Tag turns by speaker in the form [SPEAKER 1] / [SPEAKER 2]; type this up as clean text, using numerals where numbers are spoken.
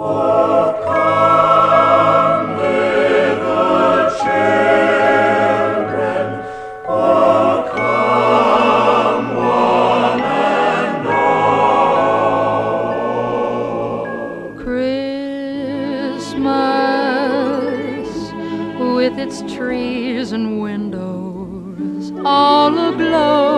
[SPEAKER 1] Oh, come, little children, oh, come, one and all. Christmas, with its trees and windows all aglow,